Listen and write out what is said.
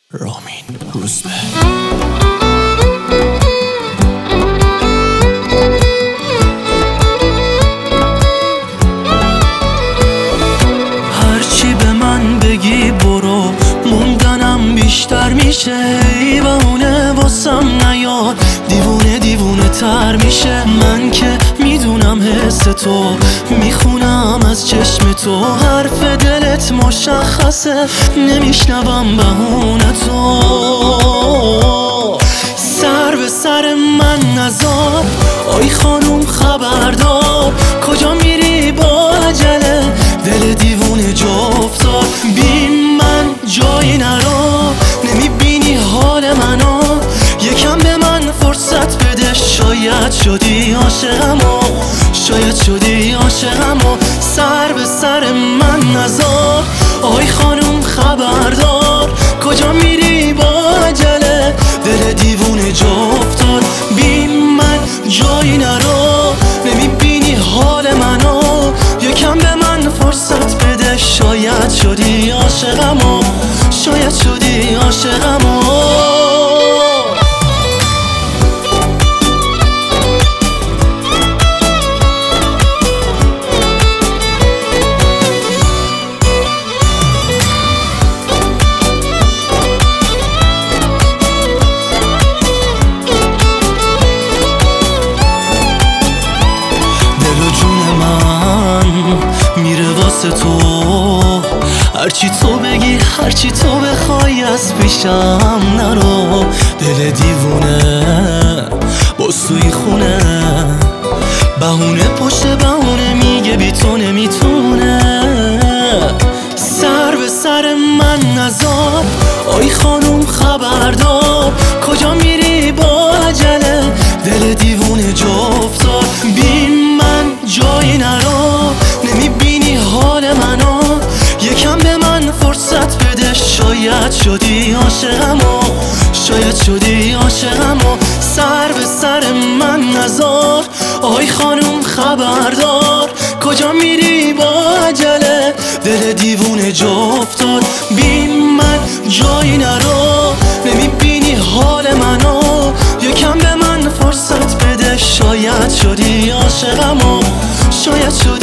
رامین روزبه. هرچی به من بگی برو، موندنم بیشتر میشه. ای بهونه واسم نیاد، دیوونه دیوونه تر میشه. من که میدونم حس تو، میخونم از چشم تو. حرف دلت مشخصه، نمیشنوم بهونه تو. سر به سر من نذار، آی خانوم خبردار. کجا میری با عجله، دل دیوونه جا افتاد. بی من جایی نرو، نمیبینی حال منو. یکم به من فرصت بده، شاید شدی عاشقمو، شاید شدی عاشقمو. سر به سر من نذار، آی خانوم خبردار. کجا میری با عجله، دل دیوونه جا افتاد. بی من جایی نرو، نمیبینی حال منو. یکم به من فرصت بده، شاید شدی عاشقمو، شاید شدی عاشقمو. میره واسه تو، هرچی تو بگی هرچی تو بخوای، از پیشم نرو. دل دیوونه باز توی خونه، بهونه پشت بهونه میگه بی تو نمیتونه. سر به سر من نذار، آی خانوم خبردار. کجا میری با عجله، دل دیوونه جا افتاد. بی من جایی نرو، نمیبینی حال منو. یکم به من فرصت بده، شاید شدی عاشقمو، شاید شدی عاشقمو. سر به سر من نذار، آی خانوم خبردار. کجا میری با عجله، دل دیوونه جا افتاد. بی من جایی نرو، نمیبینی حال منو. یکم به من فرصت بده، شاید شدی عاشقمو، شاید شدی